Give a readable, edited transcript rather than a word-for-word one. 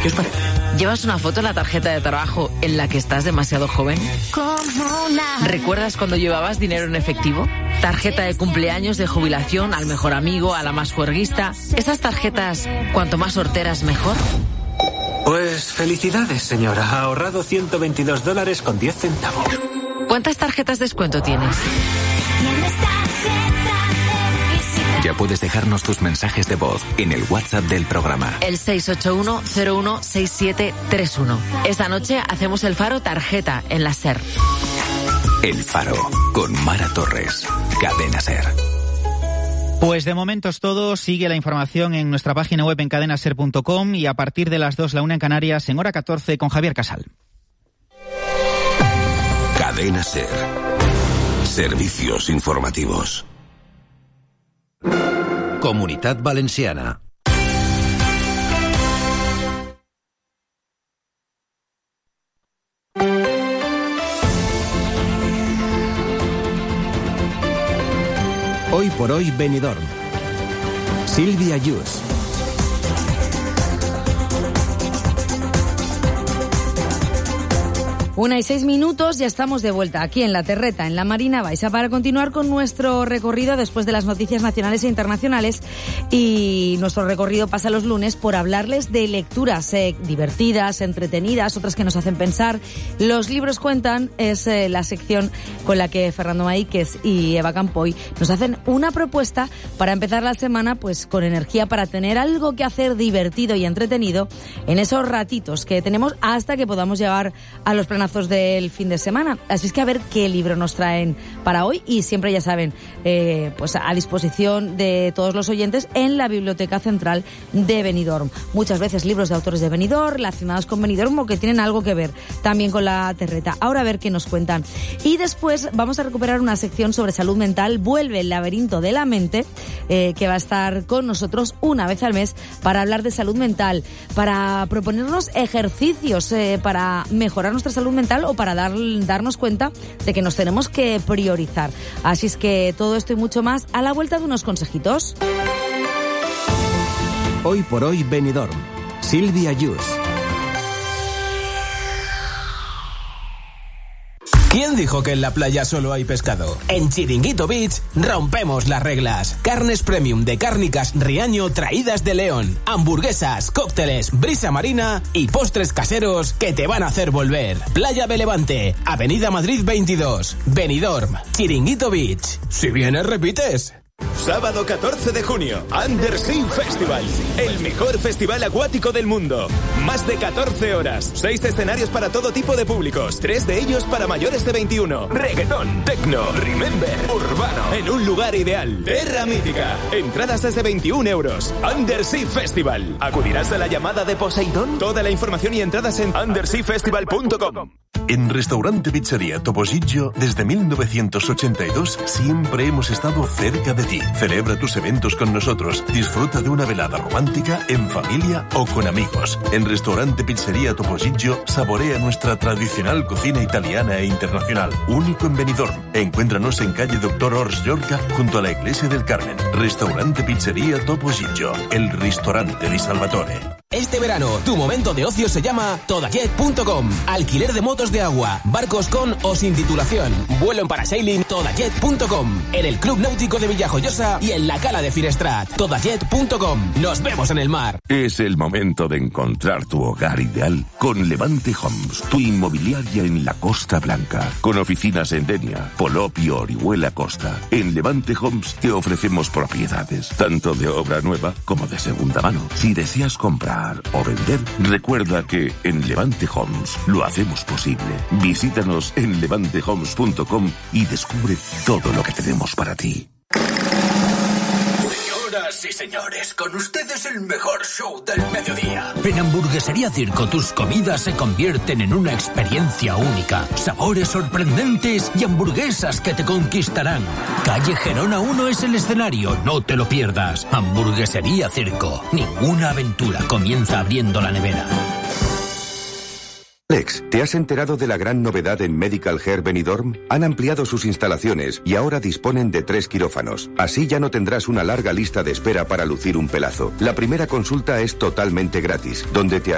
¿Qué os parece? ¿Llevas una foto en la tarjeta de trabajo en la que estás demasiado joven? ¿Recuerdas cuando llevabas dinero en efectivo? ¿Tarjeta de cumpleaños, de jubilación, al mejor amigo, a la más juerguista? ¿Esas tarjetas, cuanto más horteras, mejor? Pues felicidades, señora. Ha ahorrado $122.10. ¿Cuántas tarjetas de descuento tienes? Ya puedes dejarnos tus mensajes de voz en el WhatsApp del programa. El 681-016731. Esta noche hacemos el Faro tarjeta en la SER. El Faro, con Mara Torres. Cadena SER. Pues de momento es todo. Sigue la información en nuestra página web en cadenaser.com y a partir de las 2, la 1 en Canarias, en hora 14 con Javier Casal. Cadena SER. Servicios informativos. Comunitat Valenciana. Hoy por hoy Benidorm. Sílvia Yus. 1:06, ya estamos de vuelta aquí en La Terreta, en la Marina Baixa, para continuar con nuestro recorrido después de las noticias nacionales e internacionales. Y nuestro recorrido pasa los lunes por hablarles de lecturas divertidas, entretenidas, otras que nos hacen pensar. Los libros cuentan es la sección con la que Fernando Maíquez y Eva Campoy nos hacen una propuesta para empezar la semana pues con energía, para tener algo que hacer divertido y entretenido en esos ratitos que tenemos hasta que podamos llegar a los planazos del fin de semana. Así es que a ver qué libro nos traen para hoy, y siempre ya saben, pues a disposición de todos los oyentes en la Biblioteca Central de Benidorm. Muchas veces libros de autores de Benidorm relacionados con Benidorm o que tienen algo que ver también con La Terreta. Ahora a ver qué nos cuentan. Y después vamos a recuperar una sección sobre salud mental. Vuelve el laberinto de la mente, que va a estar con nosotros una vez al mes para hablar de salud mental, para proponernos ejercicios para mejorar nuestra salud mental o para darnos cuenta de que nos tenemos que priorizar. Así es que todo esto y mucho más a la vuelta de unos consejitos. Hoy por hoy Benidorm. Sílvia Yus. ¿Quién dijo que en la playa solo hay pescado? En Chiringuito Beach rompemos las reglas. Carnes premium de Cárnicas Riaño traídas de León. Hamburguesas, cócteles, brisa marina y postres caseros que te van a hacer volver. Playa de Levante, Avenida Madrid 22, Benidorm, Chiringuito Beach. Si vienes, repites. Sábado 14 de junio, Undersea Festival, el mejor festival acuático del mundo. Más de 14 horas, 6 escenarios para todo tipo de públicos, 3 de ellos para mayores de 21. Reggaetón, techno, remember, urbano, en un lugar ideal. Terra Mítica, entradas desde 21 euros. Undersea Festival. ¿Acudirás a la llamada de Poseidón? Toda la información y entradas en underseafestival.com. En Restaurante Pizzería Topo Gigio, desde 1982, siempre hemos estado cerca de ti. Celebra tus eventos con nosotros. Disfruta de una velada romántica, en familia o con amigos. En Restaurante Pizzería Topo Gigio, saborea nuestra tradicional cocina italiana e internacional. Único en Benidorm. Encuéntranos en calle Doctor Ors Llorca, junto a la Iglesia del Carmen. Restaurante Pizzería Topo Gigio, el ristorante di Salvatore. Este verano, tu momento de ocio se llama Todajet.com. Alquiler de motos de agua, barcos con o sin titulación, vuelo en parasailing, Todajet.com. En el Club Náutico de Villajoyosa y en la Cala de Finestrat, Todajet.com. Nos vemos en el mar. Es el momento de encontrar tu hogar ideal con Levante Homes, tu inmobiliaria en la Costa Blanca, con oficinas en Denia, Polop y Orihuela Costa. En Levante Homes te ofrecemos propiedades, tanto de obra nueva como de segunda mano. Si deseas comprar o vender, recuerda que en Levante Homes lo hacemos posible. Visítanos en levantehomes.com y descubre todo lo que tenemos para ti. Señoras y señores, con ustedes el mejor show del mediodía. En Hamburguesería Circo tus comidas se convierten en una experiencia única. Sabores sorprendentes y hamburguesas que te conquistarán. Calle Gerona 1 es el escenario, no te lo pierdas. Hamburguesería Circo. Ninguna aventura comienza abriendo la nevera. Alex, ¿te has enterado de la gran novedad en Medical Hair Benidorm? Han ampliado sus instalaciones y ahora disponen de 3 quirófanos. Así ya no tendrás una larga lista de espera para lucir un pelazo. La primera consulta es totalmente gratis, donde te